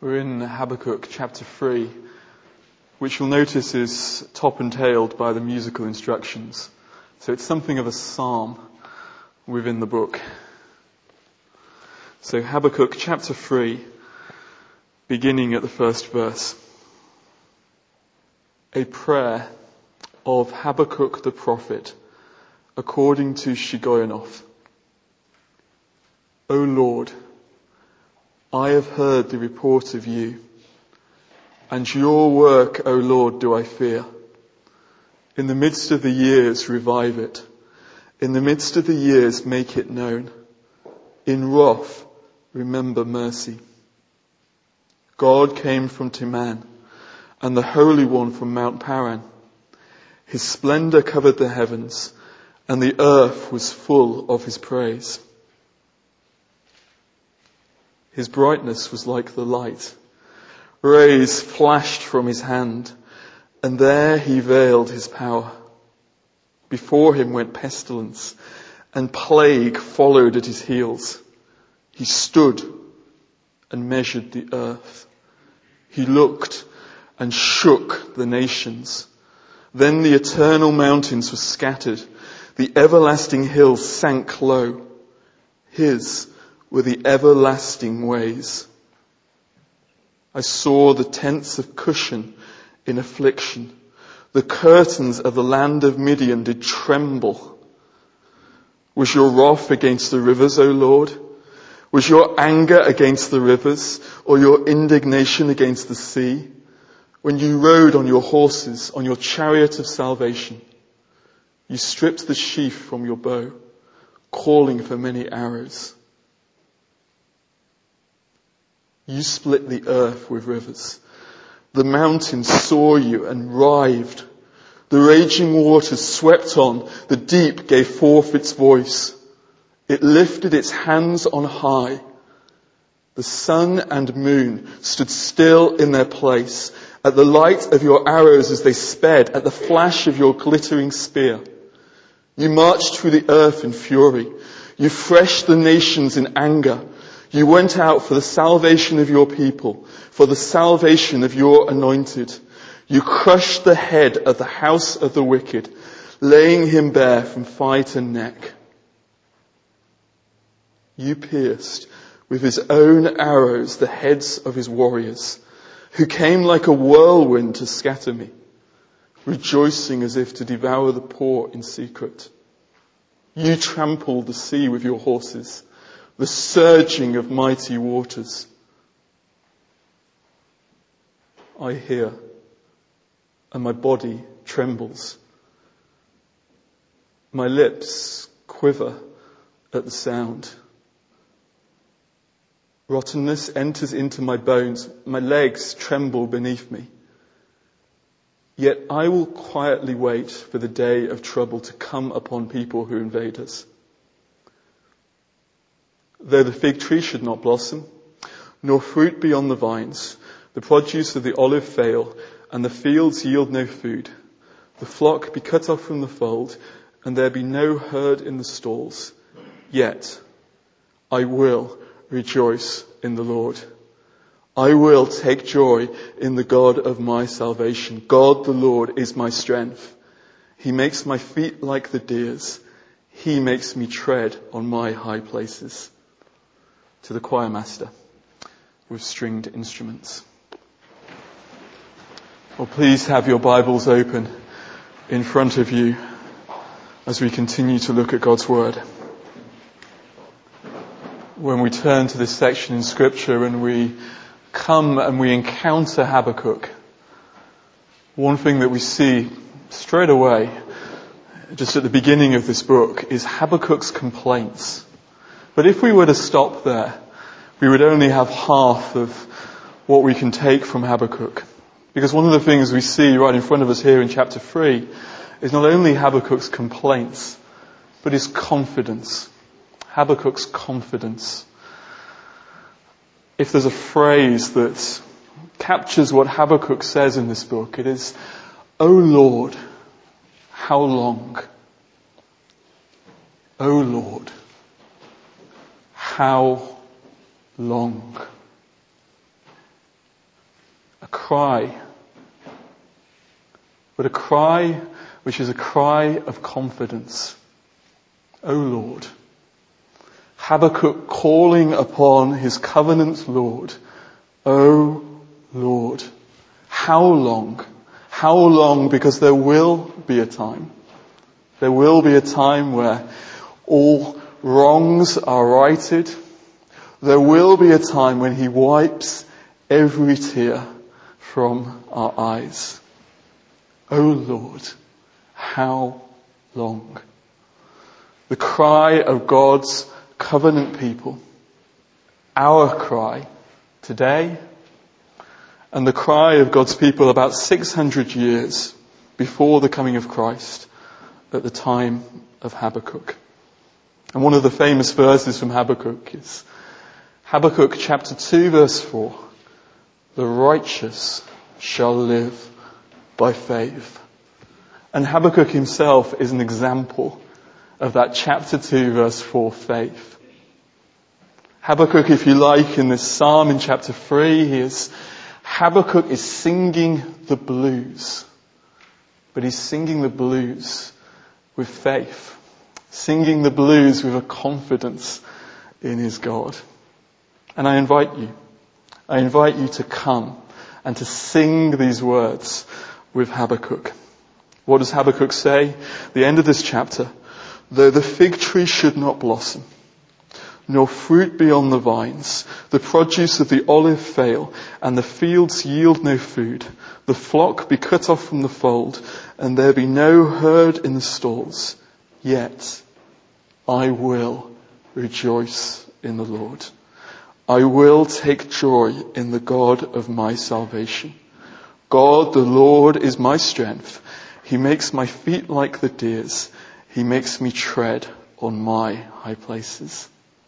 We're in Habakkuk chapter 3, which you'll notice is top and tailed by the musical instructions. So it's something of a psalm within the book. So Habakkuk chapter 3, beginning at the first verse. A prayer of Habakkuk the prophet, according to Shigionoth. O Lord, I have heard the report of you, and your work, O Lord, do I fear. In the midst of the years, revive it. In the midst of the years, make it known. In wrath, remember mercy. God came from Teman, and the Holy One from Mount Paran. His splendor covered the heavens, and the earth was full of his praise. His brightness was like the light. Rays flashed from his hand, and there he veiled his power. Before him went pestilence, and plague followed at his heels. He stood and measured the earth. He looked and shook the nations. Then the eternal mountains were scattered. The everlasting hills sank low. His were the everlasting ways. I saw the tents of Cushan in affliction. The curtains of the land of Midian did tremble. Was your wrath against the rivers, O Lord? Was your anger against the rivers, or your indignation against the sea? When you rode on your horses, on your chariot of salvation, you stripped the sheath from your bow, calling for many arrows. You split the earth with rivers. The mountains saw you and writhed. The raging waters swept on. The deep gave forth its voice. It lifted its hands on high. The sun and moon stood still in their place at the light of your arrows as they sped, at the flash of your glittering spear. You marched through the earth in fury. You threshed the nations in anger. You went out for the salvation of your people, for the salvation of your anointed. You crushed the head of the house of the wicked, laying him bare from thigh to neck. You pierced with his own arrows the heads of his warriors, who came like a whirlwind to scatter me, rejoicing as if to devour the poor in secret. You trampled the sea with your horses, the surging of mighty waters. I hear, and my body trembles. My lips quiver at the sound. Rottenness enters into my bones. My legs tremble beneath me. Yet I will quietly wait for the day of trouble to come upon people who invade us. Though the fig tree should not blossom, nor fruit be on the vines, the produce of the olive fail, and the fields yield no food, the flock be cut off from the fold, and there be no herd in the stalls, yet I will rejoice in the Lord. I will take joy in the God of my salvation. God the Lord is my strength. He makes my feet like the deer's. He makes me tread on my high places. To the choir master with stringed instruments. Well, please have your Bibles open in front of you as we continue to look at God's Word. When we turn to this section in Scripture and we come and we encounter Habakkuk, one thing that we see straight away, just at the beginning of this book, is Habakkuk's complaints. But if we were to stop there, we would only have half of what we can take from Habakkuk. Because one of the things we see right in front of us here in chapter 3 is not only Habakkuk's complaints, but his confidence. Habakkuk's confidence. If there's a phrase that captures what Habakkuk says in this book, it is, O Lord, how long? O Lord, how long? cry, but a cry which is a cry of confidence. O Lord. Habakkuk calling upon his covenant Lord. O Lord. How long? How long? Because there will be a time. There will be a time where all wrongs are righted. There will be a time when he wipes every tear from our eyes. O Lord, how long? The cry of God's covenant people, our cry today, and the cry of God's people about 600 years before the coming of Christ at the time of Habakkuk. And one of the famous verses from Habakkuk is Habakkuk chapter 2 verse 4. The righteous shall live by faith. And Habakkuk himself is an example of that chapter 2 verse 4 faith. Habakkuk, if you like, in this psalm in chapter 3, Habakkuk is singing the blues. But he's singing the blues with faith. Singing the blues with a confidence in his God. And I invite you to come and to sing these words with Habakkuk. What does Habakkuk say? The end of this chapter. Though the fig tree should not blossom, nor fruit be on the vines, the produce of the olive fail, and the fields yield no food, the flock be cut off from the fold, and there be no herd in the stalls, yet I will rejoice in the Lord. I will take joy in the God of my salvation. God, the Lord, is my strength. He makes my feet like the deer's. He makes me tread on my high places.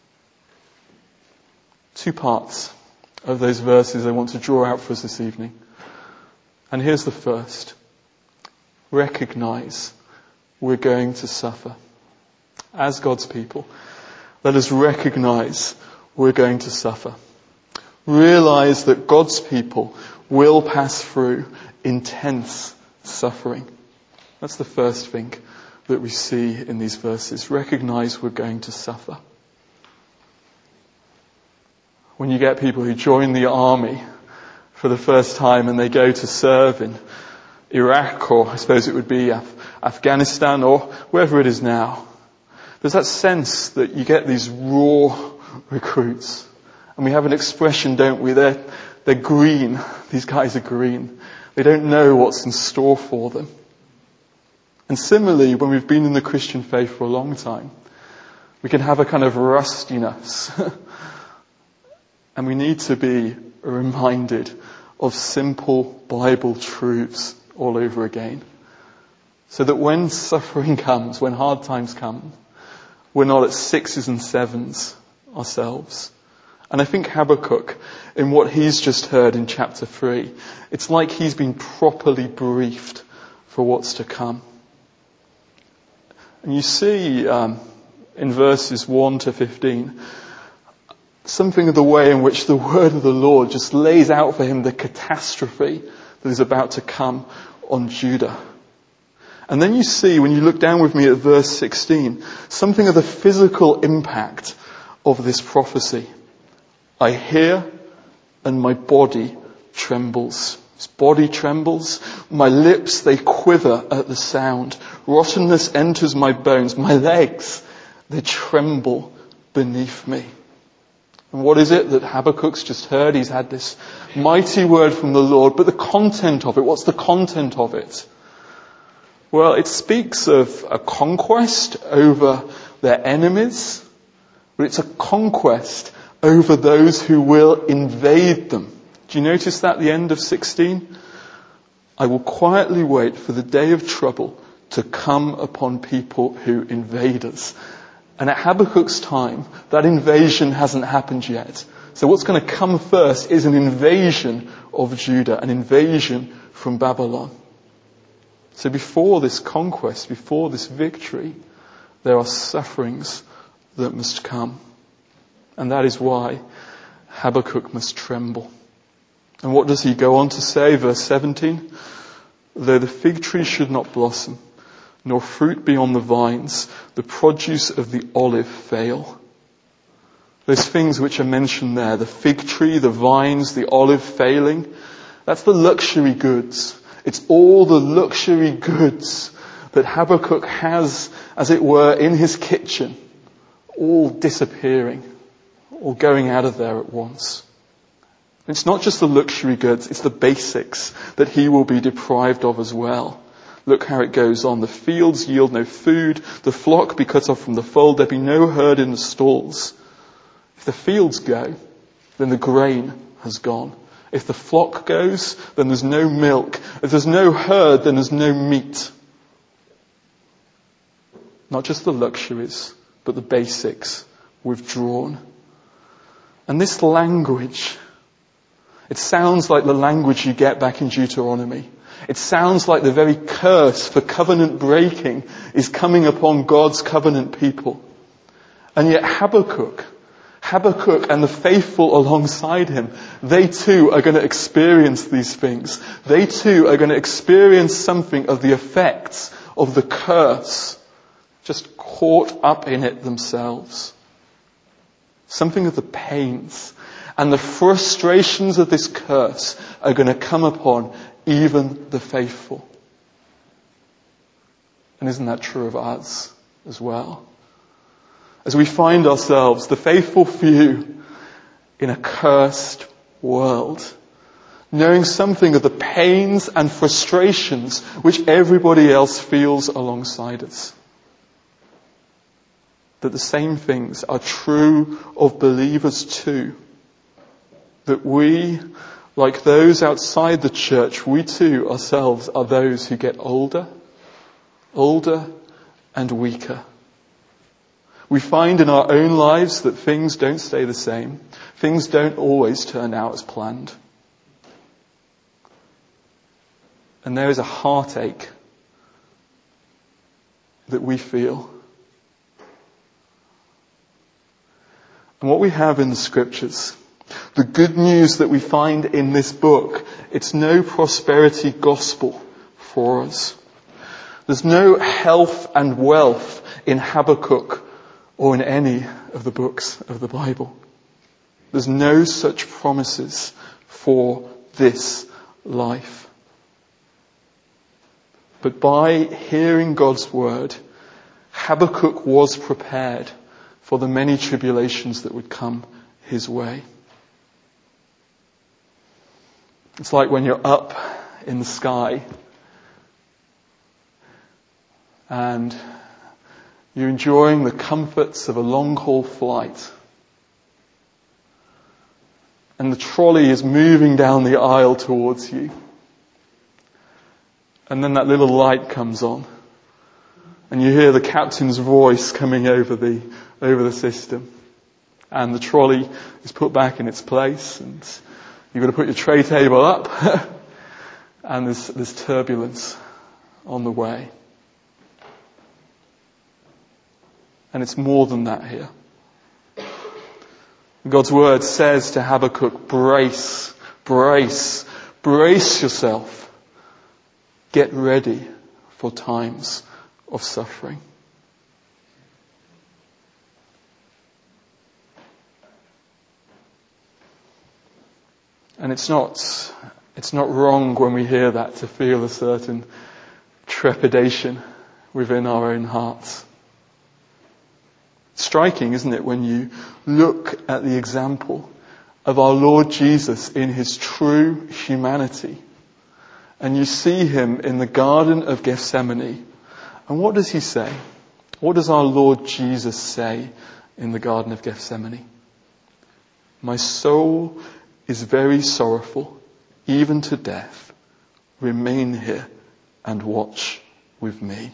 Two parts of those verses I want to draw out for us this evening. And here's the first. Recognize we're going to suffer. As God's people, let us recognize we're going to suffer. Realize that God's people will pass through intense suffering. That's the first thing that we see in these verses. Recognize we're going to suffer. When you get people who join the army for the first time and they go to serve in Iraq, or I suppose it would be Afghanistan, or wherever it is now, there's that sense that you get these raw recruits. And we have an expression, don't we? They're green. These guys are green. They don't know what's in store for them. And similarly, when we've been in the Christian faith for a long time, we can have a kind of rustiness. And we need to be reminded of simple Bible truths all over again. So that when suffering comes, when hard times come, we're not at 6s and 7s ourselves. And I think Habakkuk, in what he's just heard in chapter 3, it's like he's been properly briefed for what's to come. And you see in verses 1 to 15, something of the way in which the word of the Lord just lays out for him the catastrophe that is about to come on Judah. And then you see, when you look down with me at verse 16, something of the physical impact of this prophecy. I hear and my body trembles. His body trembles. My lips, they quiver at the sound. Rottenness enters my bones. My legs, they tremble beneath me. And what is it that Habakkuk's just heard? He's had this mighty word from the Lord, but the content of it, what's the content of it? Well, it speaks of a conquest over their enemies, but it's a conquest over those who will invade them. Do you notice that at the end of 16? I will quietly wait for the day of trouble to come upon people who invade us. And at Habakkuk's time, that invasion hasn't happened yet. So what's going to come first is an invasion of Judah, an invasion from Babylon. So before this conquest, before this victory, there are sufferings that must come. And that is why Habakkuk must tremble. And what does he go on to say? Verse 17, though the fig tree should not blossom, nor fruit be on the vines, the produce of the olive fail. Those things which are mentioned there, the fig tree, the vines, the olive failing, that's the luxury goods. It's all the luxury goods that Habakkuk has, as it were, in his kitchen, all disappearing, all going out of there at once. It's not just the luxury goods, it's the basics that he will be deprived of as well. Look how it goes on. The fields yield no food, the flock be cut off from the fold, there be no herd in the stalls. If the fields go, then the grain has gone. If the flock goes, then there's no milk. If there's no herd, then there's no meat. Not just the luxuries, but the basics withdrawn. And this language, it sounds like the language you get back in Deuteronomy. It sounds like the very curse for covenant breaking is coming upon God's covenant people. And yet Habakkuk and the faithful alongside him, they too are going to experience these things. They too are going to experience something of the effects of the curse, just caught up in it themselves. Something of the pains and the frustrations of this curse are going to come upon even the faithful. And isn't that true of us as well? As we find ourselves, the faithful few, in a cursed world, knowing something of the pains and frustrations which everybody else feels alongside us. That the same things are true of believers too. That we, like those outside the church, we too ourselves are those who get older and weaker. We find in our own lives that things don't stay the same. Things don't always turn out as planned. And there is a heartache that we feel. And what we have in the scriptures, the good news that we find in this book, it's no prosperity gospel for us. There's no health and wealth in Habakkuk or in any of the books of the Bible. There's no such promises for this life. But by hearing God's word, Habakkuk was prepared for the many tribulations that would come his way. It's like when you're up in the sky and you're enjoying the comforts of a long-haul flight. And the trolley is moving down the aisle towards you. And then that little light comes on. And you hear the captain's voice coming over the system. And the trolley is put back in its place. And you've got to put your tray table up. And there's turbulence on the way. And it's more than that here. God's word says to Habakkuk, brace yourself. Get ready for times of suffering. And it's not wrong when we hear that to feel a certain trepidation within our own hearts. Striking, isn't it, when you look at the example of our Lord Jesus in his true humanity, and you see him in the Garden of Gethsemane, and what does he say? What does our Lord Jesus say in the Garden of Gethsemane? My soul is very sorrowful, even to death. Remain here and watch with me.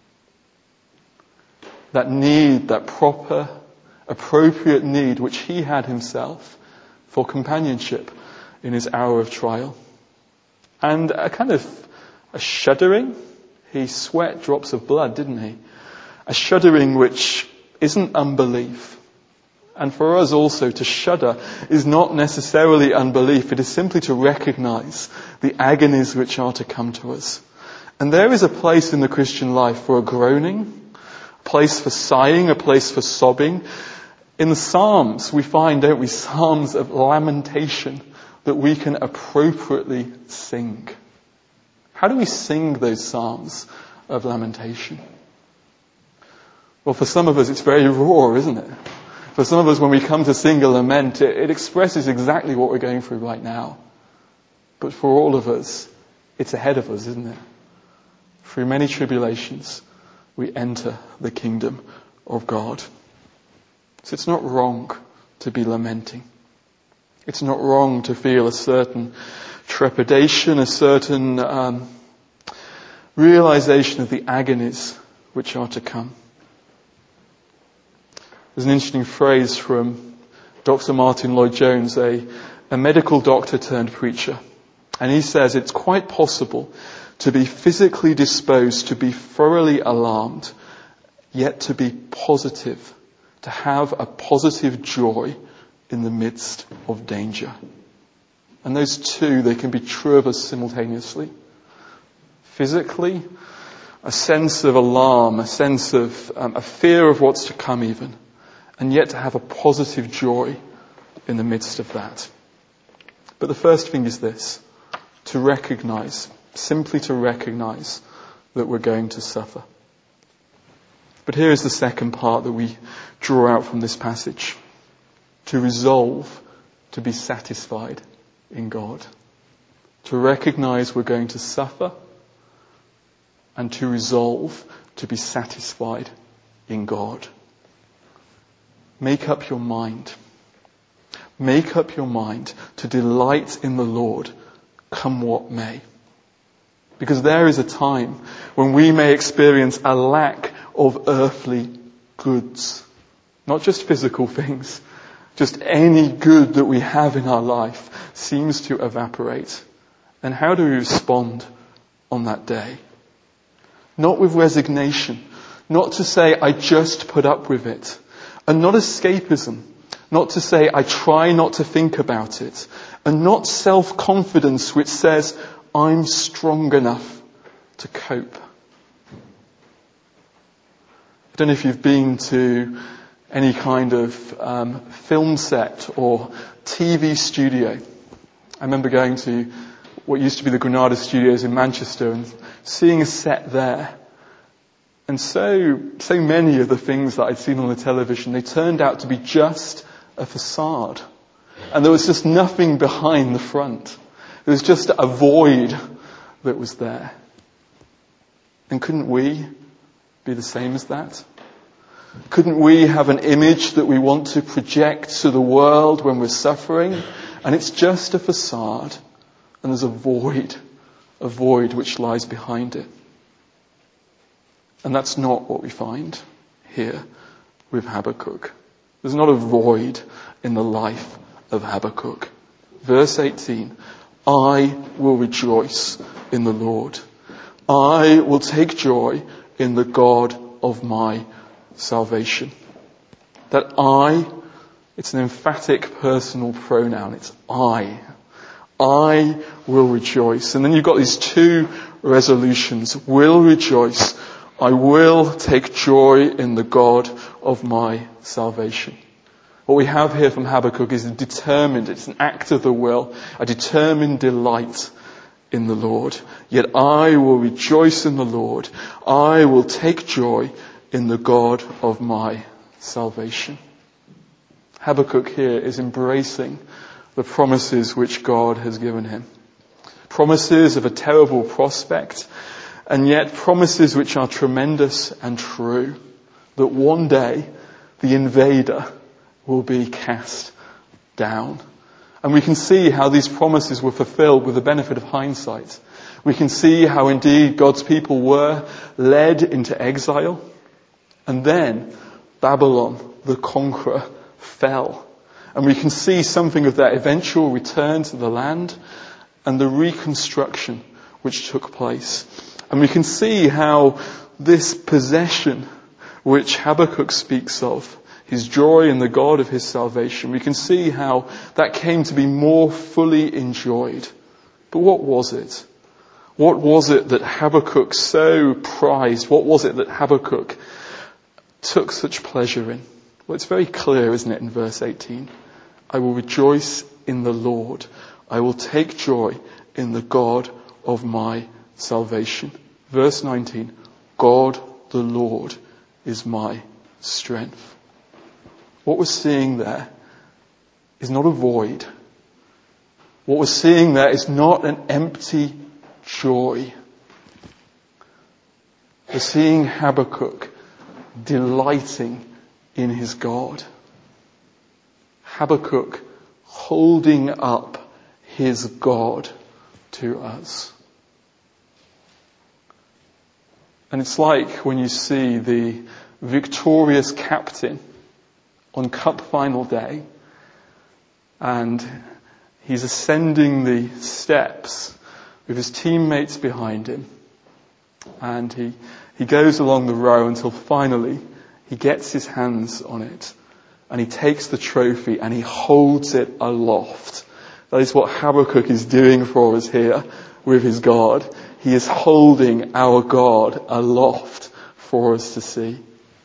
That need, that proper, appropriate need which he had himself for companionship in his hour of trial. And a kind of a shuddering. He sweat drops of blood, didn't he? A shuddering which isn't unbelief. And for us also, to shudder is not necessarily unbelief. It is simply to recognize the agonies which are to come to us. And there is a place in the Christian life for a groaning, a place for sighing, a place for sobbing. In the Psalms, we find, don't we, psalms of lamentation that we can appropriately sing. How do we sing those psalms of lamentation? Well, for some of us, it's very raw, isn't it? For some of us, when we come to sing a lament, it expresses exactly what we're going through right now. But for all of us, it's ahead of us, isn't it? Through many tribulations, we enter the kingdom of God. So it's not wrong to be lamenting. It's not wrong to feel a certain trepidation, a certain realization of the agonies which are to come. There's an interesting phrase from Dr. Martin Lloyd-Jones, a medical doctor turned preacher. And he says it's quite possible to be physically disposed to be thoroughly alarmed, yet to be positive, to have a positive joy in the midst of danger. And those two, they can be true of us simultaneously. Physically, a sense of alarm, a sense of a fear of what's to come even, and yet to have a positive joy in the midst of that. But the first thing is this, to recognize, simply to recognize that we're going to suffer. But here is the second part that we draw out from this passage. To resolve to be satisfied in God. To recognize we're going to suffer, and to resolve to be satisfied in God. Make up your mind. Make up your mind to delight in the Lord, come what may. Because there is a time when we may experience a lack of earthly goods. Not just physical things. Just any good that we have in our life seems to evaporate. And how do we respond on that day? Not with resignation. Not to say, I just put up with it. And not escapism. Not to say, I try not to think about it. And not self-confidence which says, I'm strong enough to cope. I don't know if you've been to any kind of film set or TV studio. I remember going to what used to be the Granada Studios in Manchester and seeing a set there. And so many of the things that I'd seen on the television, they turned out to be just a facade. And there was just nothing behind the front. There was just a void that was there. And couldn't we be the same as that? Couldn't we have an image that we want to project to the world when we're suffering? And it's just a facade. And there's a void which lies behind it. And that's not what we find here with Habakkuk. There's not a void in the life of Habakkuk. Verse 18, I will rejoice in the Lord. I will take joy in the God of my salvation. That I, it's an emphatic personal pronoun. It's I. I will rejoice. And then you've got these two resolutions. Will rejoice. I will take joy in the God of my salvation. What we have here from Habakkuk is it's an act of the will, a determined delight in the Lord. Yet I will rejoice in the Lord. I will take joy in the God of my salvation. Habakkuk here is embracing the promises which God has given him. Promises of a terrible prospect, and yet promises which are tremendous and true. That one day the invader will be cast down. And we can see how these promises were fulfilled with the benefit of hindsight. We can see how indeed God's people were led into exile. And then Babylon, the conqueror, fell. And we can see something of that eventual return to the land and the reconstruction which took place. And we can see how this possession which Habakkuk speaks of his joy in the God of his salvation, we can see how that came to be more fully enjoyed. But what was it? What was it that Habakkuk so prized? What was it that Habakkuk took such pleasure in? Well, it's very clear, isn't it, in verse 18? I will rejoice in the Lord. I will take joy in the God of my salvation. Verse 19, God the Lord is my strength. What we're seeing there is not a void. What we're seeing there is not an empty joy. We're seeing Habakkuk delighting in his God. Habakkuk holding up his God to us. And it's like when you see the victorious captain on cup final day, and he's ascending the steps with his teammates behind him, and he goes along the row until finally he gets his hands on it, and he takes the trophy and he holds it aloft. That is what Habakkuk is doing for us here with his God. He is holding our God aloft for us to see.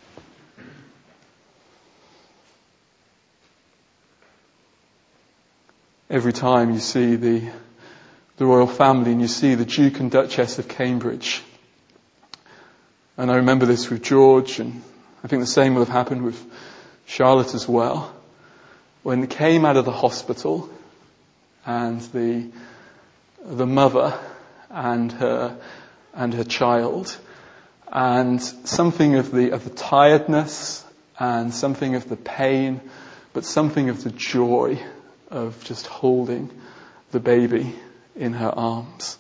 Every time you see the royal family and you see the Duke and Duchess of Cambridge, and I remember this with George, and I think the same will have happened with Charlotte as well, when they came out of the hospital and the mother and her child, and something of the tiredness and something of the pain, but something of the joy of just holding the baby in her arms.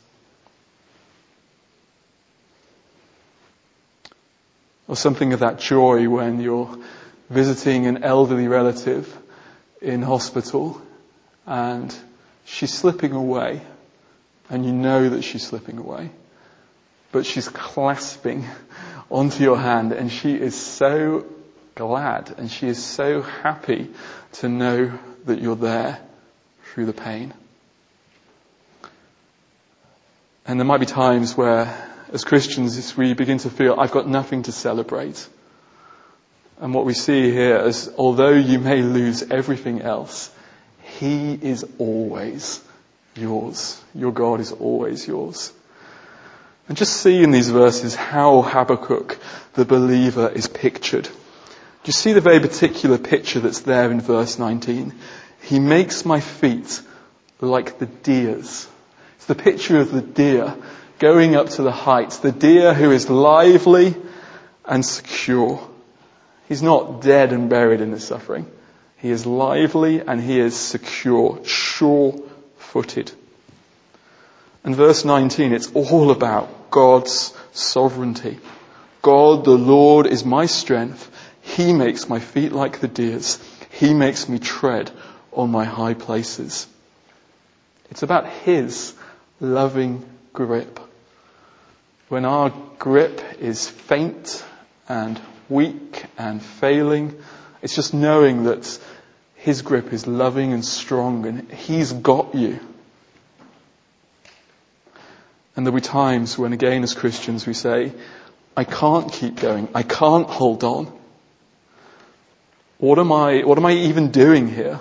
Or something of that joy when you're visiting an elderly relative in hospital and she's slipping away, and you know that she's slipping away, but she's clasping onto your hand, and she is so glad and she is so happy to know that you're there through the pain. And there might be times where, as Christians, we begin to feel, I've got nothing to celebrate. And what we see here is, although you may lose everything else, He is always yours. Your God is always yours. And just see in these verses how Habakkuk, the believer, is pictured. Do you see the very particular picture that's there in verse 19? He makes my feet like the deer's. It's the picture of the deer going up to the heights. The deer who is lively and secure. He's not dead and buried in his suffering. He is lively and he is secure, sure-footed. And verse 19, it's all about God's sovereignty. God, the Lord, is my strength. He makes my feet like the deer's. He makes me tread on my high places. It's about His loving grip. When our grip is faint and weak and failing, it's just knowing that His grip is loving and strong and He's got you. And there'll be times when, again, as Christians, we say, I can't keep going. I can't hold on. What am I even doing here?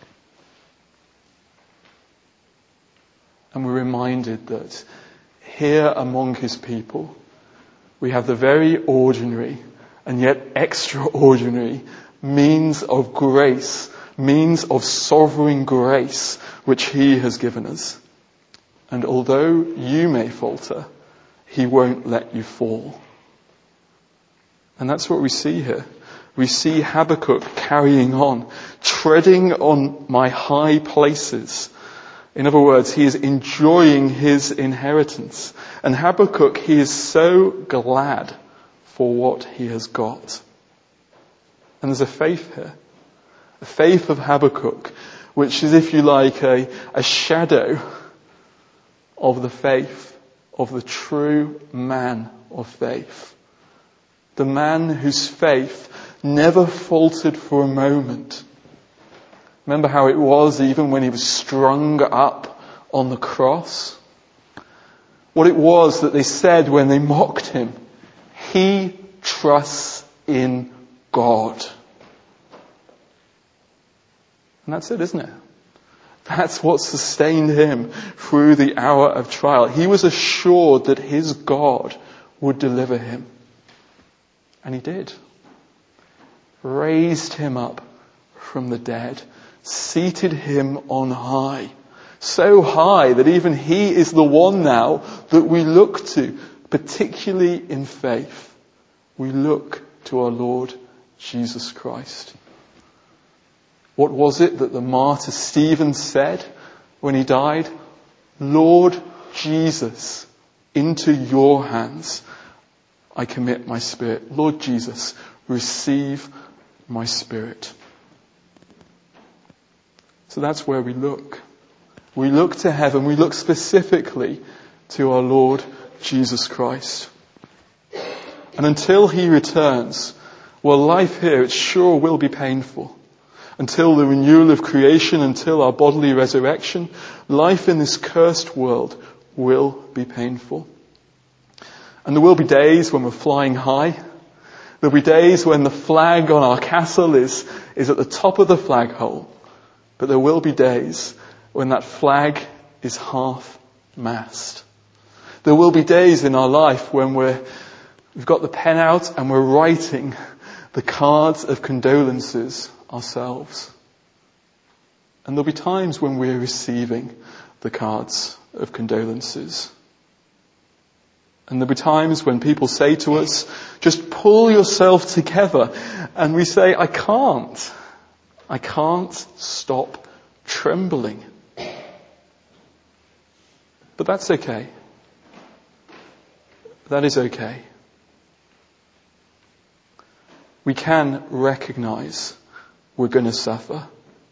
And we're reminded that here among His people, we have the very ordinary and yet extraordinary means of grace, means of sovereign grace, which He has given us. And although you may falter, He won't let you fall. And that's what we see here. We see Habakkuk carrying on, treading on my high places. In other words, he is enjoying his inheritance. And Habakkuk, he is so glad for what he has got. And there's a faith here. A faith of Habakkuk, which is, if you like, a shadow of the faith of the true man of faith. The man whose faith never faltered for a moment. Remember how it was even when he was strung up on the cross? What it was that they said when they mocked him. He trusts in God. And that's it, isn't it? That's what sustained him through the hour of trial. He was assured that his God would deliver him. And he did. Raised him up from the dead. Seated him on high. So high that even he is the one now that we look to, particularly in faith. We look to our Lord Jesus Christ. What was it that the martyr Stephen said when he died? Lord Jesus, into your hands I commit my spirit. Lord Jesus, receive my spirit. So that's where we look. We look to heaven. We look specifically to our Lord Jesus Christ. And until he returns, well, life here, it sure will be painful. Until the renewal of creation, until our bodily resurrection, life in this cursed world will be painful. And there will be days when we're flying high. There'll be days when the flag on our castle is at the top of the flagpole. But there will be days when that flag is half-mast. There will be days in our life when we've got the pen out and we're writing the cards of condolences ourselves. And there'll be times when we're receiving the cards of condolences. And there'll be times when people say to us, just pull yourself together. And we say, I can't stop trembling. But that's okay. That is okay. We can recognize we're going to suffer.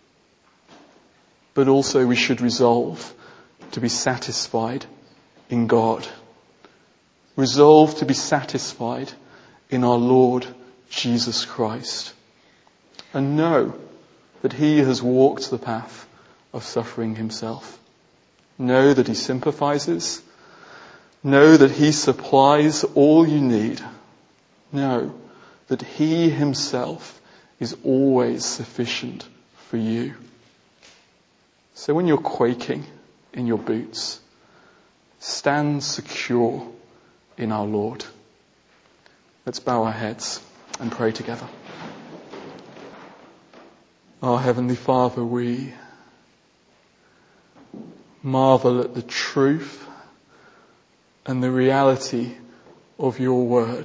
But also we should resolve to be satisfied in God. Resolve to be satisfied in our Lord Jesus Christ. And know that he has walked the path of suffering himself. Know that he sympathizes. Know that he supplies all you need. Know that he himself is always sufficient for you. So when you're quaking in your boots, stand secure in our Lord. Let's bow our heads and pray together. Our Heavenly Father, we marvel at the truth and the reality of your word.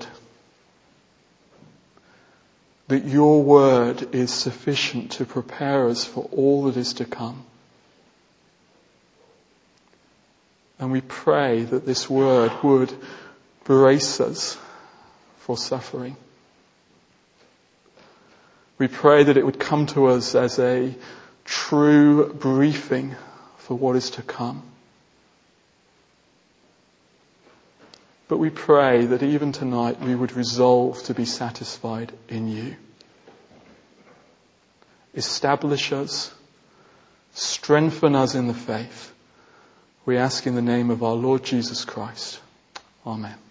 That your word is sufficient to prepare us for all that is to come. And we pray that this word would brace us for suffering. We pray that it would come to us as a true briefing for what is to come. But we pray that even tonight we would resolve to be satisfied in you. Establish us, strengthen us in the faith. We ask in the name of our Lord Jesus Christ. Amen.